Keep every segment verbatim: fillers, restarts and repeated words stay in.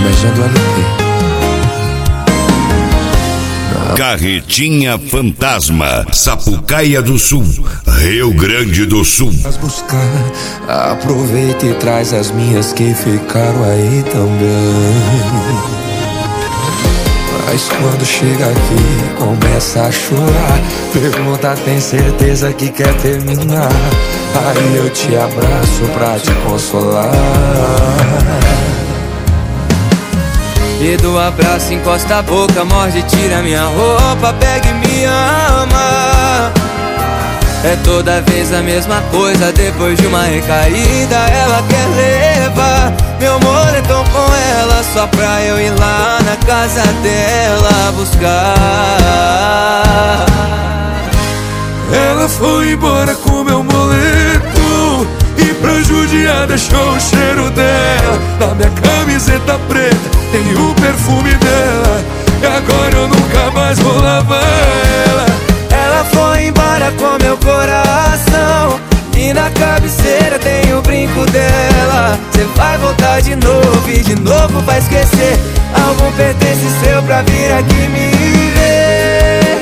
Beijando L P. Carretinha Fantasma, Sapucaia do Sul, Rio Grande do Sul. Mas buscar, aproveita e traz as minhas que ficaram aí também. Mas quando chega aqui, começa a chorar. Pergunta, tem certeza que quer terminar? Aí eu te abraço pra te consolar. E do abraço encosta a boca, morde, tira minha roupa, pega e me ama. É toda vez a mesma coisa, depois de uma recaída ela quer levar meu moletom com ela, só pra eu ir lá na casa dela buscar. Ela foi embora com meu moletom e pra judiar deixou o cheiro dela na minha camiseta preta. Tem o perfume dela e agora eu nunca mais vou lavar ela. Ela foi embora com meu coração e na cabeceira tem o brinco dela. Cê vai voltar de novo e de novo vai esquecer algum pertence seu pra vir aqui me ver.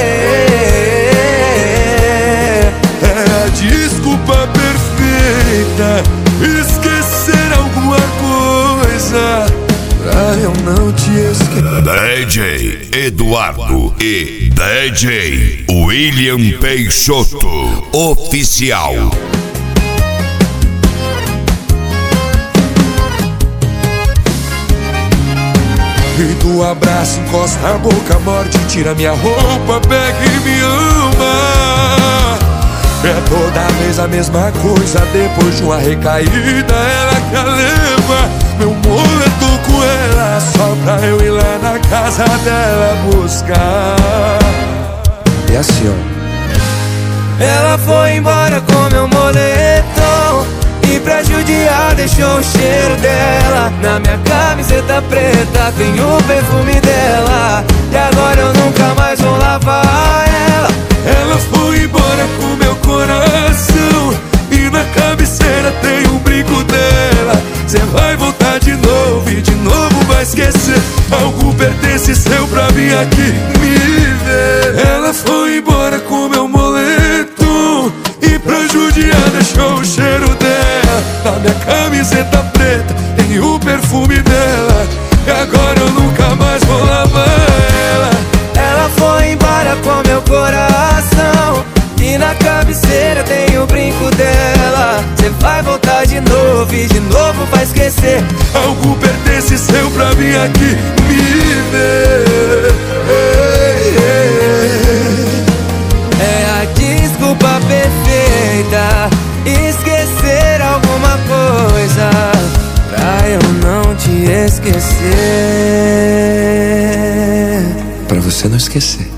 É a desculpa perfeita, esquecer alguma coisa pra eu não te esquecer. D J Eduardo e D J William Peixoto Oficial. E do abraço encosta a boca, morde, tira minha roupa, pega e me ama. É toda vez a mesma coisa, depois de uma recaída ela quer levar meu moletom com ela, só pra eu ir lá na casa dela buscar. E assim, ó. Ela foi embora com meu moletom e pra judiar deixou o cheiro dela na minha camiseta preta. Tem o perfume dela e agora eu nunca mais vou lavar ela. Ela foi embora com meu coração e na cabeceira tem um brinco dela. Cê vai voltar de novo e de novo vai esquecer algo pertence seu pra vir aqui me ver. Ela foi embora com meu moletom e pra judiar deixou o cheiro dela na minha camiseta preta. Tem o perfume dela e agora eu nunca mais vou lavar ela. Ela foi embora com meu coração e na cabeceira tem o brinco dela. Cê vai voltar de novo e de novo vai esquecer algo pertence seu pra vir aqui me ver. É a desculpa perfeita, esquecer alguma coisa pra eu não te esquecer. Pra você não esquecer.